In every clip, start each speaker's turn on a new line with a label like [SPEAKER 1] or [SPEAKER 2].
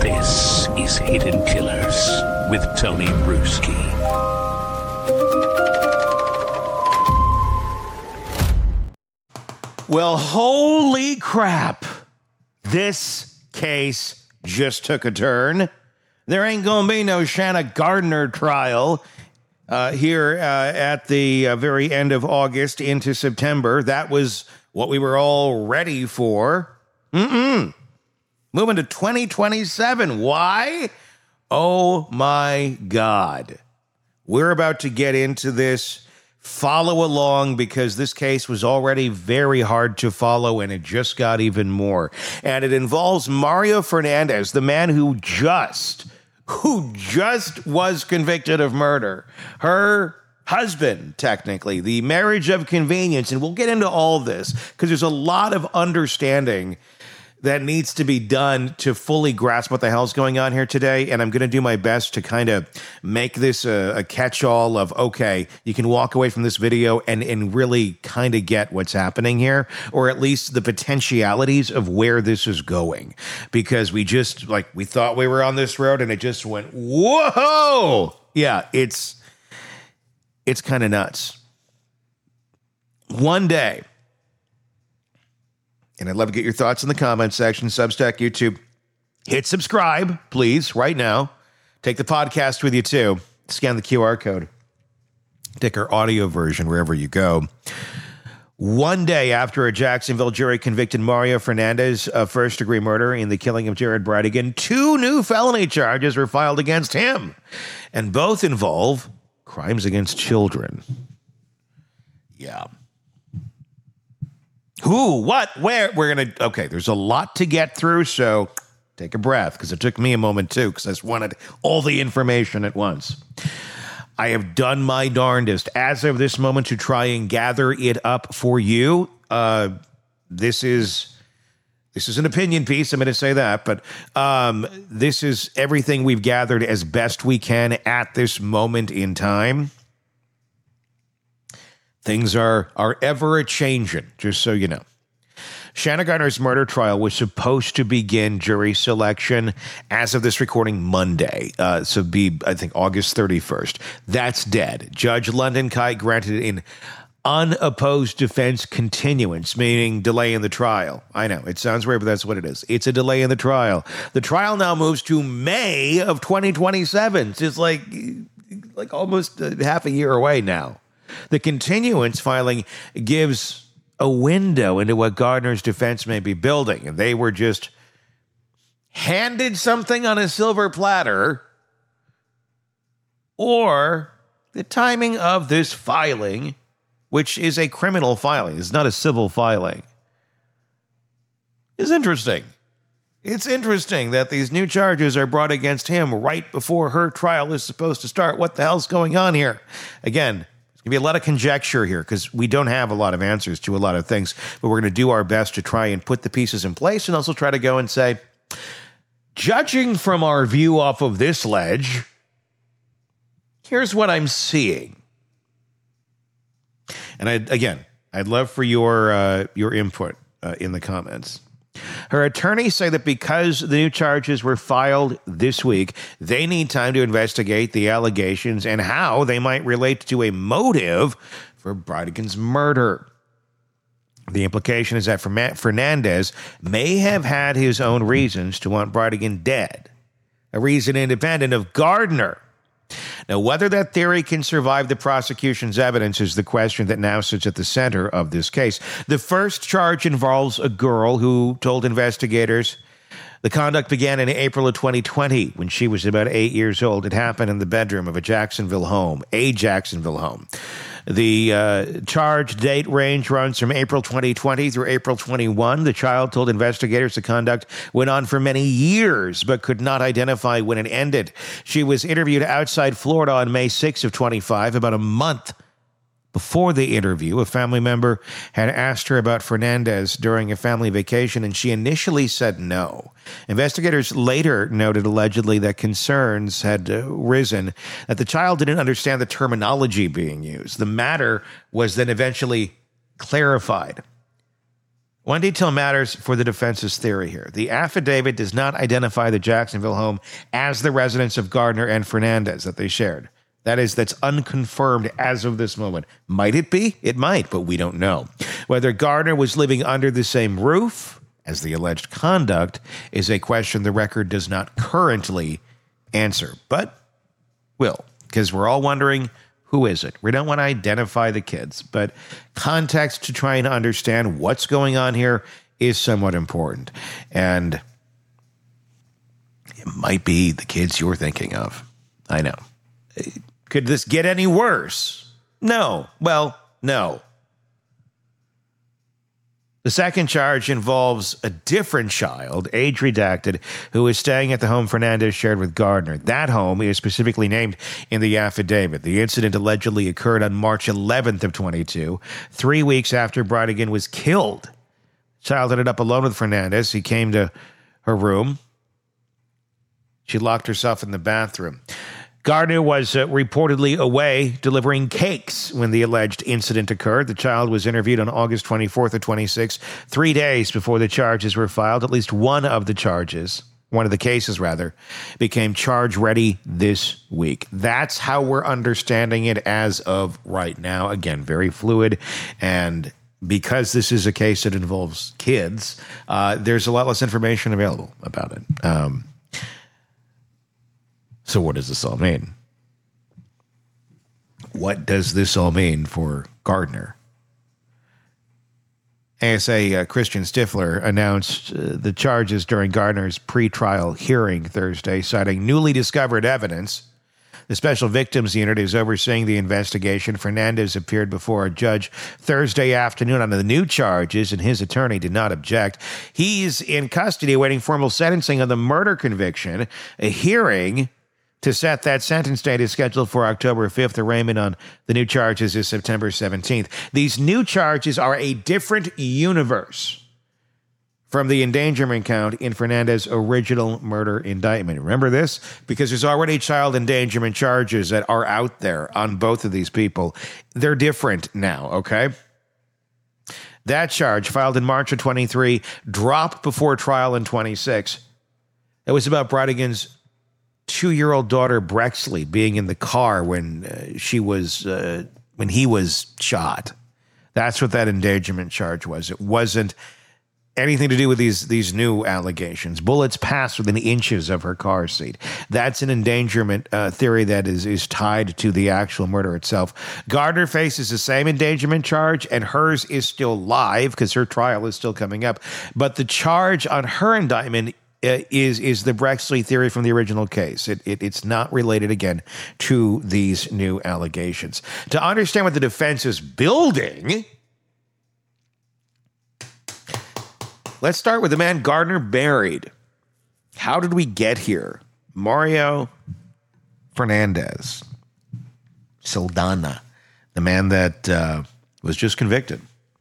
[SPEAKER 1] This is Hidden Killers with Tony Bruschi.
[SPEAKER 2] Well, holy crap. This case just took a turn. There ain't gonna be no Shanna Gardner trial here at the very end of August into September. That was what we were all ready for. Moving to 2027. Why? Oh my God. We're about to get into this. Follow along, because this case was already very hard to follow, and it just got even more. And it involves Mario Fernandez, the man who just was convicted of murder. Her husband, technically, the marriage of convenience. And we'll get into all this because there's a lot of understanding that needs to be done to fully grasp what the hell's going on here today. And I'm going to do my best to kind of make this a catch-all of, okay, you can walk away from this video and really kind of get what's happening here, or at least the potentialities of where this is going. Because we thought we were on this road and it just went, whoa! Yeah, it's kind of nuts. One day, and I'd love to get your thoughts in the comments section, Substack, YouTube. Hit subscribe, please, right now. Take the podcast with you, too. Scan the QR code. Take our audio version wherever you go. One day after a Jacksonville jury convicted Mario Fernandez of first-degree murder in the killing of Jared Bradigan, 2 new felony charges were filed against him, and both involve crimes against children. Yeah. Who, what, where? Okay, there's a lot to get through, so take a breath, because it took me a moment, too, because I just wanted all the information at once. I have done my darndest as of this moment to try and gather it up for you. This is an opinion piece, I'm going to say that, but this is everything we've gathered as best we can at this moment in time. Things are ever a-changing, just so you know. Shanna Gardner's murder trial was supposed to begin jury selection as of this recording Monday. So be, I think, August 31st. That's dead. Judge London Kite granted an unopposed defense continuance, meaning delay in the trial. I know, it sounds weird, but that's what it is. It's a delay in the trial. The trial now moves to May of 2027. So it's like almost half a year away now. The continuance filing gives a window into what Gardner's defense may be building, and they were just handed something on a silver platter, or the timing of this filing, which is a criminal filing, it's not a civil filing, is interesting. It's interesting that these new charges are brought against him right before her trial is supposed to start. What the hell's going on here? Again, there's going to be a lot of conjecture here because we don't have a lot of answers to a lot of things, but we're going to do our best to try and put the pieces in place and also try to go and say, judging from our view off of this ledge, here's what I'm seeing. And I'd love for your input in the comments. Her attorneys say that because the new charges were filed this week, they need time to investigate the allegations and how they might relate to a motive for Bradigan's murder. The implication is that Fernandez may have had his own reasons to want Bradigan dead, a reason independent of Gardner. Now, whether that theory can survive the prosecution's evidence is the question that now sits at the center of this case. The first charge involves a girl who told investigators the conduct began in April of 2020 when she was about 8 years old. It happened in the bedroom of a Jacksonville home. The charge date range runs from April 2020 through April 21. The child told investigators the conduct went on for many years, but could not identify when it ended. She was interviewed outside Florida on May 6 of 25, about a month before the interview. A family member had asked her about Fernandez during a family vacation, and she initially said no. Investigators later noted allegedly that concerns had risen that the child didn't understand the terminology being used. The matter was then eventually clarified. One detail matters for the defense's theory here. The affidavit does not identify the Jacksonville home as the residence of Gardner and Fernandez that they shared. That's unconfirmed as of this moment. Might it be? It might, but we don't know. Whether Gardner was living under the same roof as the alleged conduct is a question the record does not currently answer, but will, because we're all wondering, who is it? We don't want to identify the kids, but context to try and understand what's going on here is somewhat important. And it might be the kids you're thinking of. I know. Could this get any worse? No. Well, no. The second charge involves a different child, age redacted, who is staying at the home Fernandez shared with Gardner. That home is specifically named in the affidavit. The incident allegedly occurred on March 11th of 22, 3 weeks after Brodigan was killed. The child ended up alone with Fernandez. He came to her room. She locked herself in the bathroom. Gardner was reportedly away delivering cakes when the alleged incident occurred. The child was interviewed on August 24th of 26, 3 days before the charges were filed. At least one of the cases, became charge ready this week. That's how we're understanding it as of right now. Again, very fluid. And because this is a case that involves kids, there's a lot less information available about it. So what does this all mean? What does this all mean for Gardner? ASA Christian Stifler announced the charges during Gardner's pretrial hearing Thursday, citing newly discovered evidence. The Special Victims Unit is overseeing the investigation. Fernandez appeared before a judge Thursday afternoon on the new charges, and his attorney did not object. He's in custody awaiting formal sentencing on the murder conviction. A hearing to set that sentence date is scheduled for October 5th. Arraignment on the new charges is September 17th. These new charges are a different universe from the endangerment count in Fernandez's original murder indictment. Remember this? Because there's already child endangerment charges that are out there on both of these people. They're different now, okay? That charge, filed in March of 23, dropped before trial in 26. It was about Brodigan's 2-year-old daughter Brexley being in the car when he was shot. That's what that endangerment charge was. It wasn't anything to do with these new allegations. Bullets passed within inches of her car seat. That's an endangerment theory that is tied to the actual murder itself. Gardner faces the same endangerment charge, and hers is still live because her trial is still coming up. But the charge on her indictment is the Brexley theory from the original case. It's not related, again, to these new allegations. To understand what the defense is building, let's start with the man Gardner buried. How did we get here? Mario Fernandez, Saldana, the man that was just convicted.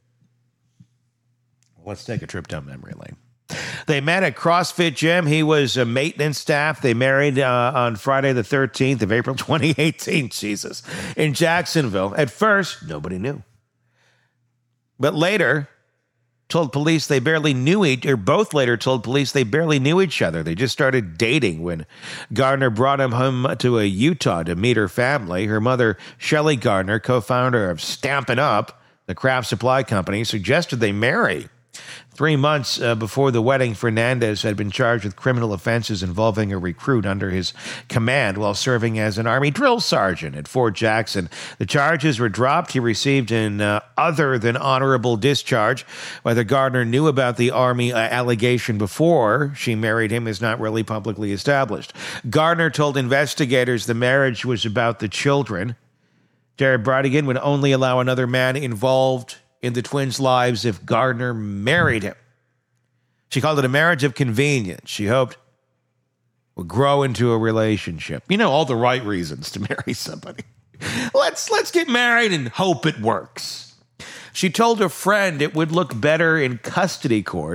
[SPEAKER 2] Let's take a trip down memory lane. They met at CrossFit Gym. He was a maintenance staff. They married on Friday the 13th of April 2018, in Jacksonville. At first, nobody knew. But later, told police they barely knew both later told police they barely knew each other. They just started dating when Gardner brought him home to Utah to meet her family. Her mother, Shelley Gardner, co-founder of Stampin' Up, the craft supply company, suggested they marry. 3 months before the wedding, Fernandez had been charged with criminal offenses involving a recruit under his command while serving as an Army drill sergeant at Fort Jackson. The charges were dropped. He received an other than honorable discharge. Whether Gardner knew about the Army allegation before she married him is not really publicly established. Gardner told investigators the marriage was about the children. Jared Brodigan would only allow another man involved in the twins' lives if Gardner married him. She called it a marriage of convenience. She hoped would grow into a relationship. You know, all the right reasons to marry somebody. Let's get married and hope it works. She told a friend it would look better in custody court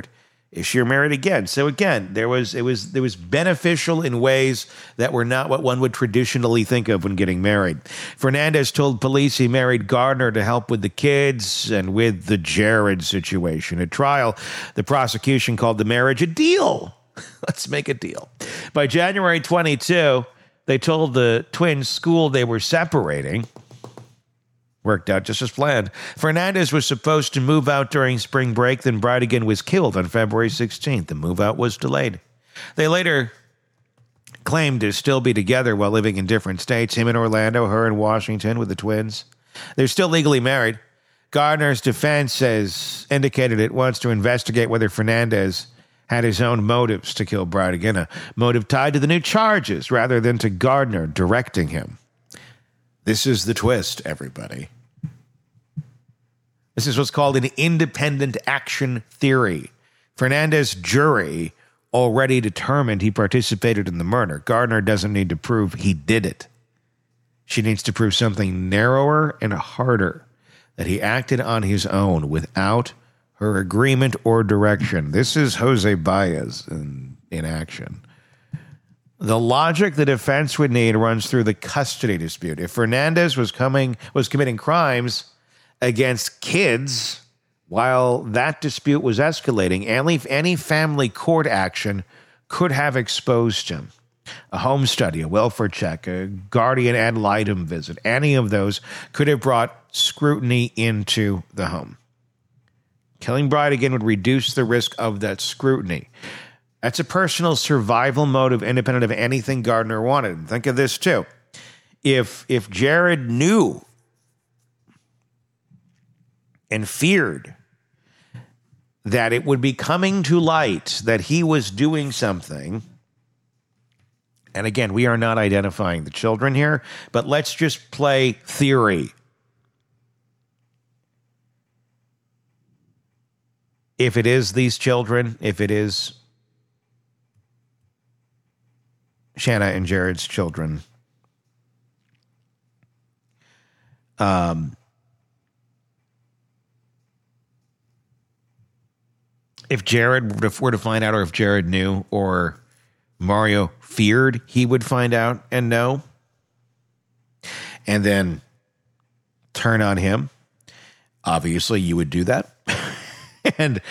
[SPEAKER 2] She remarried again. So again, there was beneficial in ways that were not what one would traditionally think of when getting married. Fernandez told police he married Gardner to help with the kids and with the Jared situation. At trial, the prosecution called the marriage a deal. Let's make a deal. By January 22, they told the twins' school they were separating. Worked out just as planned. Fernandez was supposed to move out during spring break, then Bridegan was killed on February 16th. The move out was delayed. They later claimed to still be together while living in different states, him in Orlando, her in Washington with the twins. They're still legally married. Gardner's defense has indicated it wants to investigate whether Fernandez had his own motives to kill Bridegan, a motive tied to the new charges rather than to Gardner directing him. This is the twist, everybody. This is what's called an independent action theory. Fernandez's jury already determined he participated in the murder. Gardner doesn't need to prove he did it. She needs to prove something narrower and harder, that he acted on his own without her agreement or direction. This is Jose Baez in action. The logic the defense would need runs through the custody dispute. If Fernandez was committing crimes against kids while that dispute was escalating, any family court action could have exposed him. A home study, a welfare check, a guardian ad litem visit, any of those could have brought scrutiny into the home. Killing Bridegan would reduce the risk of that scrutiny. That's a personal survival motive independent of anything Gardner wanted. Think of this, too. If Jared knew and feared that it would be coming to light that he was doing something, and again, we are not identifying the children here, but let's just play theory. If it is these children, if it is Shanna and Jared's children, if Jared were to find out, or if Jared knew, or Mario feared he would find out and know, and then turn on him, obviously you would do that and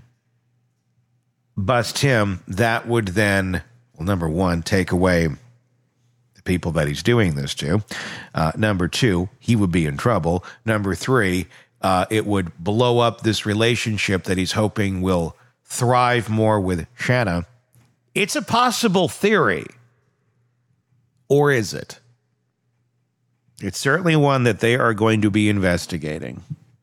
[SPEAKER 2] bust him. That would then, well, number one, take away the people that he's doing this to. Number two, he would be in trouble. Number three, it would blow up this relationship that he's hoping will thrive more with Shanna. It's a possible theory. Or is it? It's certainly one that they are going to be investigating.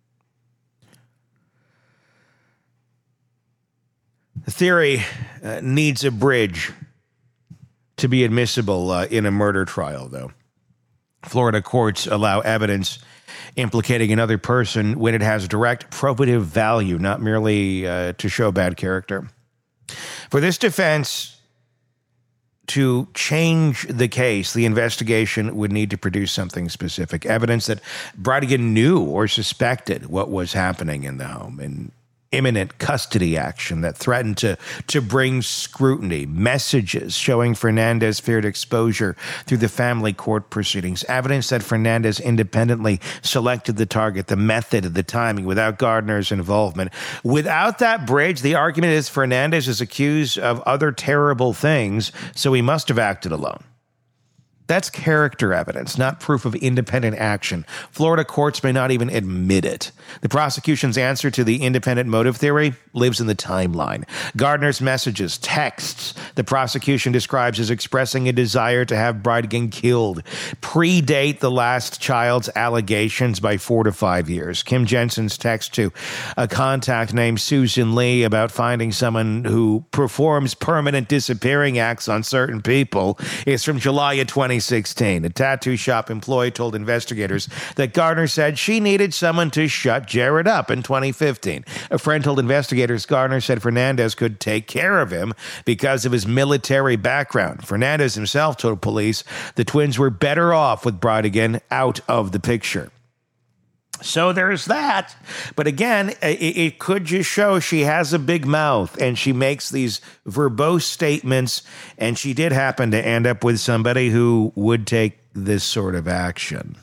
[SPEAKER 2] The theory needs a bridge to be admissible in a murder trial, though. Florida courts allow evidence implicating another person when it has direct probative value, not merely to show bad character. For this defense to change the case, the investigation would need to produce something specific, evidence that Bridegan knew or suspected what was happening in the home, and imminent custody action that threatened to bring scrutiny, messages showing Fernandez feared exposure through the family court proceedings, evidence that Fernandez independently selected the target, the method, the timing, without Gardner's involvement. Without that bridge, the argument is Fernandez is accused of other terrible things, so he must have acted alone. That's character evidence, not proof of independent action. Florida courts may not even admit it. The prosecution's answer to the independent motive theory lives in the timeline. Gardner's messages, texts, the prosecution describes as expressing a desire to have Bridegan killed, predate the last child's allegations by 4 to 5 years. Kim Jensen's text to a contact named Susan Lee about finding someone who performs permanent disappearing acts on certain people is from July of 2016. A tattoo shop employee told investigators that Gardner said she needed someone to shut Jared up in 2015. A friend told investigators Gardner said Fernandez could take care of him because of his military background. Fernandez himself told police the twins were better off with Bridegan out of the picture. So there's that. But again, it could just show she has a big mouth and she makes these verbose statements, and she did happen to end up with somebody who would take this sort of action.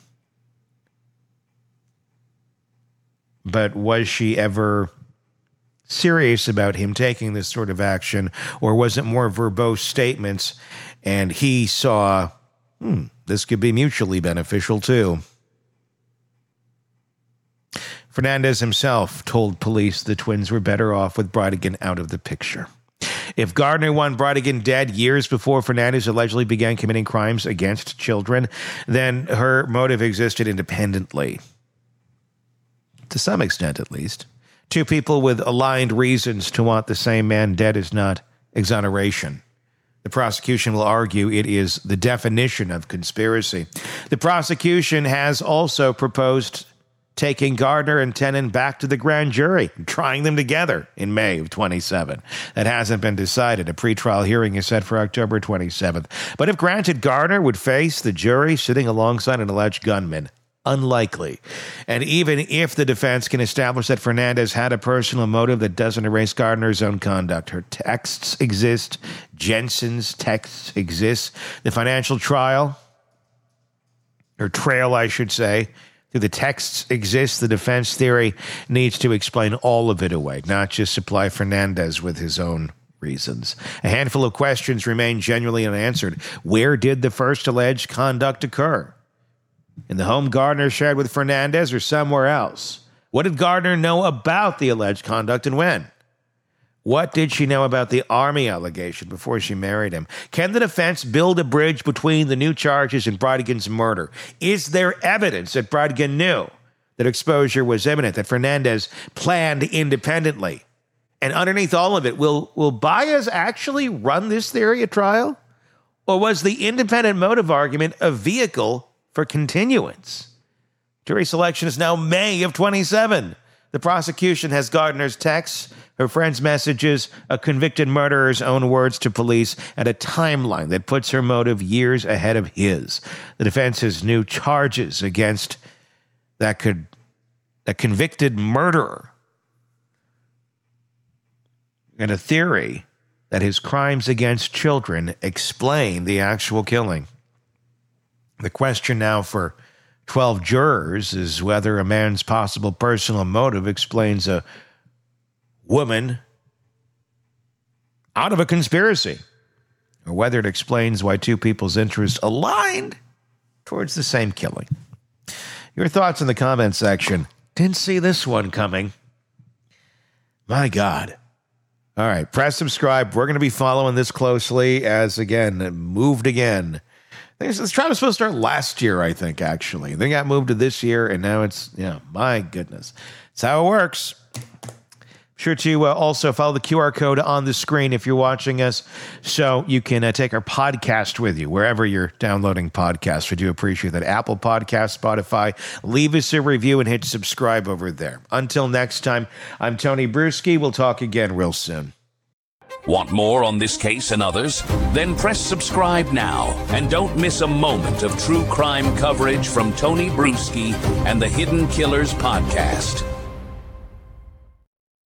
[SPEAKER 2] But was she ever serious about him taking this sort of action, or was it more verbose statements and he saw, this could be mutually beneficial too? Fernandez himself told police the twins were better off with Bridegan out of the picture. If Gardner wanted Bridegan dead years before Fernandez allegedly began committing crimes against children, then her motive existed independently. To some extent, at least. Two people with aligned reasons to want the same man dead is not exoneration. The prosecution will argue it is the definition of conspiracy. The prosecution has also proposed taking Gardner and Tenon back to the grand jury, trying them together in May of 27. That hasn't been decided. A pretrial hearing is set for October 27th. But if granted, Gardner would face the jury sitting alongside an alleged gunman. Unlikely. And even if the defense can establish that Fernandez had a personal motive, that doesn't erase Gardner's own conduct. Her texts exist. Jensen's texts exist. The financial trail, I should say, through the texts exists. The defense theory needs to explain all of it away, not just supply Fernandez with his own reasons. A handful of questions remain genuinely unanswered. Where did the first alleged conduct occur? In the home Gardner shared with Fernandez or somewhere else? What did Gardner know about the alleged conduct and when? What did she know about the Army allegation before she married him? Can the defense build a bridge between the new charges and Bridegan's murder? Is there evidence that Bridegan knew that exposure was imminent, that Fernandez planned independently? And underneath all of it, will Baez actually run this theory at trial? Or was the independent motive argument a vehicle for continuance? Jury selection is now May of 27. The prosecution has Gardner's texts, her friend's messages, a convicted murderer's own words to police, and a timeline that puts her motive years ahead of his. The defense has new charges against that convicted murderer, and a theory that his crimes against children explain the actual killing. The question now for 12 jurors is whether a man's possible personal motive explains a woman out of a conspiracy, or whether it explains why two people's interests aligned towards the same killing. Your thoughts in the comment section. Didn't see this one coming. My God. All right, press subscribe. We're going to be following this closely as, again, it moved again. This trial was supposed to start last year, I think, actually. They got moved to this year, and now it's, my goodness. That's how it works. Sure to also follow the QR code on the screen if you're watching us, so you can take our podcast with you wherever you're downloading podcasts. We do appreciate that. Apple Podcasts, Spotify. Leave us a review and hit subscribe over there. Until next time, I'm Tony Bruschi. We'll talk again real soon.
[SPEAKER 1] Want more on this case and others? Then press subscribe now and don't miss a moment of true crime coverage from Tony Bruschi and the Hidden Killers podcast.